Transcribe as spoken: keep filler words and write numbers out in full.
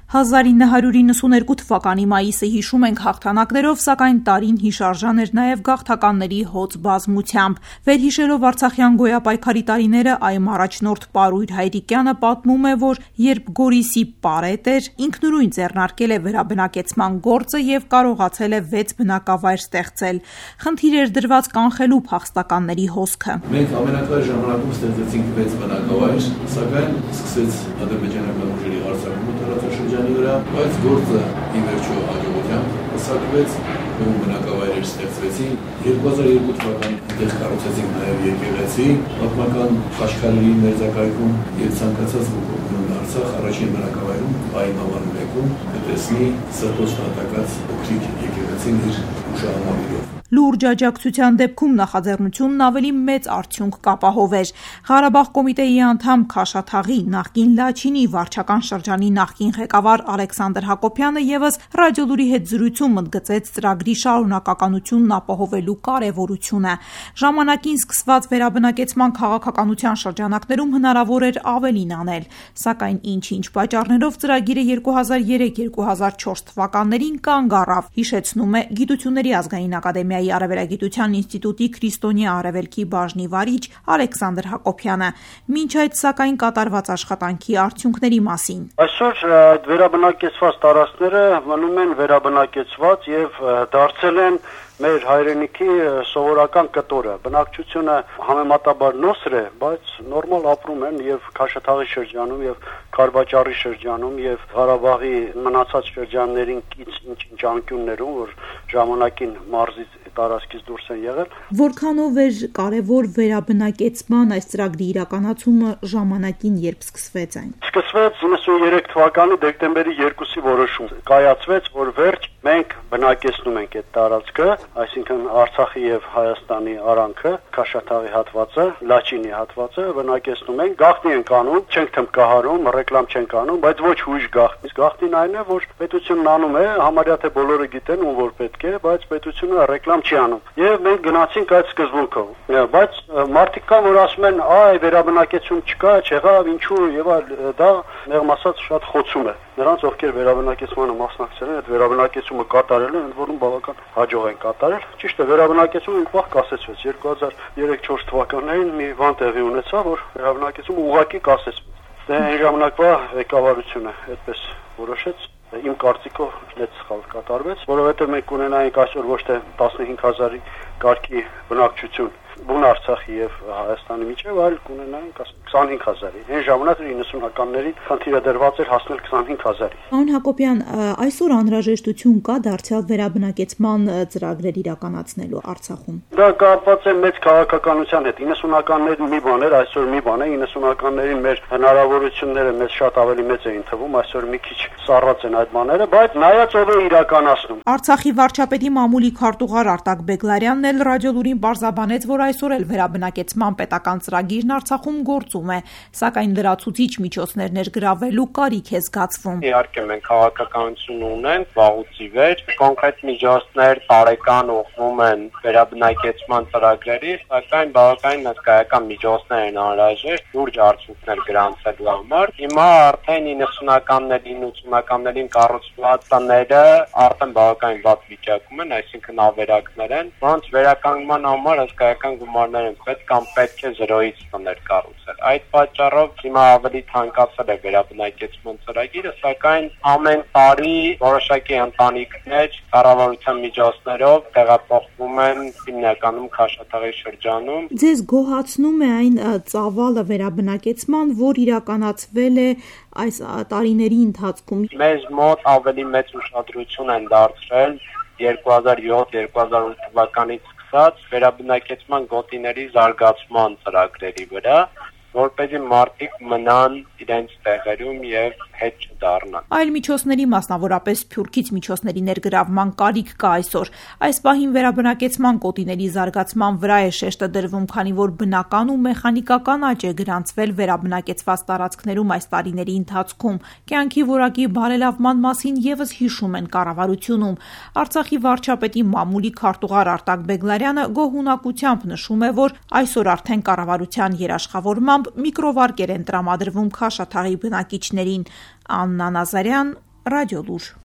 հազար ինը հարյուր իննսուներկու թվականի մայիսը հիշում ենք հաղթանակներով, սակայն տարին հիշարժան էր նաև գաղթականների հոծ բազմությամբ։ Վերհիշելով արցախյան գոյապայքարի տարիները, այ առաջնորդ Պարույր Հայրիկյանը պատմում է, որ երբ Գորիսի պարետ էր, ինքնուրույն ձեռնարկել է վերաբնակեցման գործը եւ կարողացել է վեց բնակավայր ստեղծել։ Խնդիր էր դրված կանխելու փախստականների հոսքը։ Մենք ամենակարճ ժամանակում ստեղծեցինք վեց բնակավայր, սակայն սկսեց ադրբեջանական ուժերի հարձակումը տարածաշրջանի վրա, բայց գործը ի վերջո հաջողությամբ հասարակվեց, ու բնակավայրեր ստեղծվեցին։ երկու հազար երկու թվականին այնտեղ կառուցեցինք նաև եկեղեցի, պատմական խաչքարերի մերձակայքում եւ ցանկացած ոք Արցախ առաջին բնակավայրում այն համար մեկում կտեսնի սրտոց նատակած փոքրիկ եկեղեցին իր ուշահամալիրով։ Լուրջ աջակցության դեպքում նախաձեռնությունն ավելի մեծ արդյունք կապահովեր։ Ղարաբաղ կոմիտեի անդամ Քաշաթաղի, նախկին Լաչինի վարչական շրջանի նախկին ղեկավար Ալեքսանդր Հակոբյանը ևս Ռադիոլուրի հետ զրույցում ընդգծեց ծրագրի շարունակականությունն ապահովելու կարևորությունը։ Ժամանակին սկսված վերաբնակեցման քաղաքականության շրջանակներում հնարավոր էր ավելին անել, սակայն ինչ-ինչ պատճառներով ծրագիրը երկու հազար երեք երկու հազար չորս թվականներին կանգ առավ, հիշեցնում է Գիտությունների ազգային ակադեմիայի Արևելագիտության ինստիտուտի քրիստոնյա արևելքի բաժնի վարիչ Ալեքսանդր Հակոբյանը, մինչ այդ սակայն կատարված աշխատանքի արդյունքների մասին։ Այսօր այդ վերաբնակեցված տարածքները մնում են վերաբնակեցված եւ դարձել են մեր հայրենիքի սովորական կտորը։ Բնակչությունը համեմատաբար նոսր է, բայց նորմալ ապրում են եւ Քաշաթաղի շրջանում եւ Քարվաճառի շրջանում եւ Ղարաբաղի մնացած շրջաններին կից ինչ-ինչ անկյուններում, որ ժամանակին մարզից տարածքից դուրս են եղել։ Որքանով էր կարևոր վերաբնակեցման այս ծրագրի իրականացումը ժամանակին, երբ սկսվեց այն։ Սկսվեց իննսուններեք թվականի դեկտեմբերի երկուսի որոշում։ Կայացվեց, որ վերջ մենք բնակեցնում ենք այդ տարածքը, այսինքն Արցախի եւ Հայաստանի արանքը, Քաշաթաղի հատվածը, Լաչինի հատվածը բնակեցնում ենք, գաղտնի ենք անում, չենք թմկահարում, ռեկլամ չենք անում, բայց ոչ հույժ գաղտնի։ Գաղտնին այն է, որ պետությունն անում է, համարյա թե բոլորը գիտեն ում որ պետք է, բայց պետությունը ռեկլամ չի անում։ Եվ մենք գնացինք այդ սկզբունքով։ Բայց մարդիկ կան, որ ասում են, այ վերաբնակեցում չկա, չեղավ, ինչու, եւ դա մեղմ ասած շատ խոցում է։ Նրանց, ովքեր վերաբնակեցմանը մասնակցել են, այդ վերաբնակեցումը կատարել են, ընդ որում բավական հաջող են կատարել։ Ճիշտ է, վերաբնակեցումը մի պահ կասեցվեց երկու հազար երեք չորս թվականներին մի բան տեղի ունեցավ, որ վերաբնակեցումը ուղղակի կասեցվեց։ Դե այն ժամանակվա ղեկավարությունը այդպես որոշեց։ Իմ կարծիքով մեծ սխալ կատարվեց, որովհետև մենք ունենայինք այսօր ոչ թե տասնհինգ հազարի կարգի բնակչություն բուն Արցախի եւ Հայաստանի միջեւ, այլ կունենայինք քսանհինգ հազարի։ Այն ժամանակ իննսունականներին խնդիրը դրված էր հասնել քսանհինգ հազարի։ Պարոն Հակոբյան, այսօր անհրաժեշտություն կա դարձյալ վերաբնակեցման ծրագրեր իրականացնելու Արցախում։ Դա կապված է մեծ քաղաքականության հետ։ իննսունականների մի բան էր, այսօր մի բան է։ իննսունականներին մեր հնարավորությունները մեզ շատ ավելի մեծ էին թվում, այսօր մի քիչ սառած են այդ բաները, բայց նայած ով է իրականացնում։ Արցախի վարչապետի մամուլի քարտուղար Արտակ Բեգլարյանն էլ Ռադիոլուրին պարզաբանեց, որ այսօր էլ վերաբնակեցման պետական ծրագիրն Արցախում գործում է, սակայն լրացուցիչ միջոցներ ներգրավելու կարիք է զգացվում։ Իհարկե մենք քաղաքականություն ունենք, վաղուց ի վեր, կոնկրետ միջոցներ տարեկան օգնում են վերաբնակեցման ծրագրերի, սակայն բավականին հսկայական միջոցներ են անհրաժեշտ լուրջ արդյունքներ գրանցելու համար։ Հիմա արդեն իննսունականներին, ութսունականներին կառուցված տները արդեն բավականին վատ վիճակում են, այսինքն ավերակներ են, որոնց վերականգնման համար հսկայական գումարներ են պետք կամ պետք է զրոյից տներ կառուցել։ Այդ պատճառով հիմա ավելի թանկացել է վերաբնակեցման ծրագիրը, սակայն ամեն տարի որոշակի ընտանիքներ կառավարության միջոցներով տեղափոխվում են հիմնականում Քաշաթաղի շրջանում։ Ձեզ գոհացնում է այն ծավալը վերաբնակեցման, որ իրականացվել է այս տարիների ընթացքում։ Մեզ մոտ ավելի մեծ ուշադրություն են դարձրել երկու հազար յոթ երկու հազար ութ թվականից վերաբնակեցման գոտիների զարգացման ծրագրերի վրա, որպեսզի մարդիկ մնան իրենց տեղերում եւ հետ չդառնան։ Այլ միջոցների, մասնավորապես Սփյուռքից միջոցների ներգրավման կարիք կա այսօր։ Այս պահին վերաբնակեցման գոտիների զարգացման վրա է շեշտը դրվում, քանի որ բնական ու մեխանիկական աճ է գրանցվել վերաբնակեցված տարածքներում այս տարիների ընթացքում։ Կյանքի որակի բարելավման մասին եւս հիշում են կառավարությունում։ Արցախի վարչապետի մամուլի քարտուղար Արտակ Բեգլարյանը գոհունակությամբ նշում է, որ այսօր արդեն կառավարության երաշխավորմամբ միկրովարկեր են տրամադրվում Քաշաթաղի բնակիչներին։ Աննա Նազարյան, Ռադիոլուր։